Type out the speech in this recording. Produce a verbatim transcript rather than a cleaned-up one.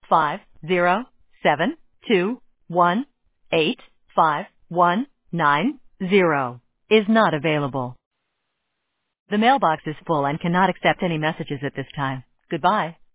five zero seven two one eight five one nine zero is not available. The mailbox is full and cannot accept any messages at this time. Goodbye.